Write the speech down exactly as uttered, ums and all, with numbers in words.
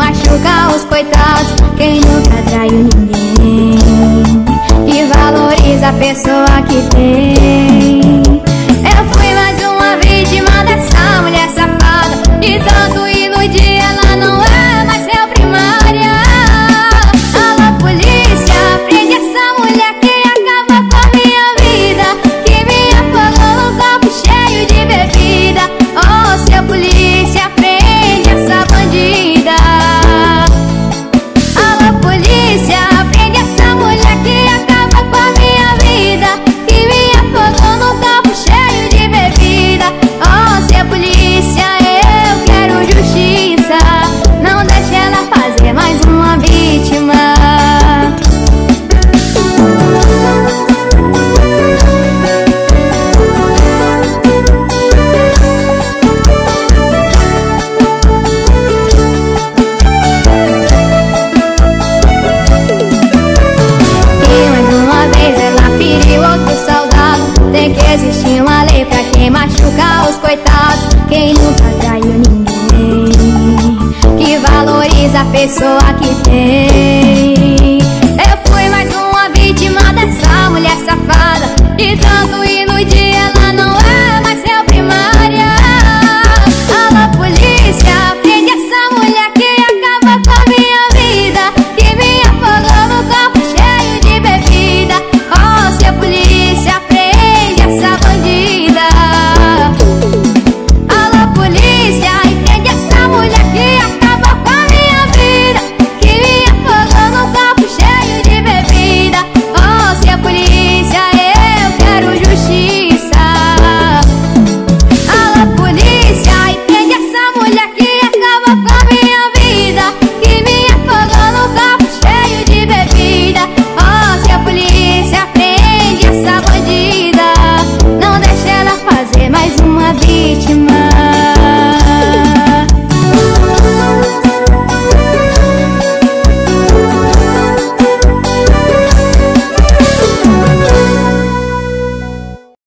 machuca os coitados, quem nunca traiu ninguém, que valoriza a pessoa que tem. Eu fui mais uma vítima dessa mulher safada, de tanto iludir ela não é mais réu primária. Alô polícia, prende essa mulher que acaba com a minha vida, que me afogou num copo cheio de bebida. Oh, seu polícia, prende essa bandida. Alô polícia, prende essa mulher que acaba com a minha vida, que me afogou num copo cheio de bebida. Oh, seu polícia, eu quero justiça, não deixe ela fazer mais uma vítima. Tem que existir uma lei pra quem machuca os coitados, quem nunca traiu ninguém, que valoriza a pessoa que tem. Eu fui mais uma vítima dessa mulher safada, de tanto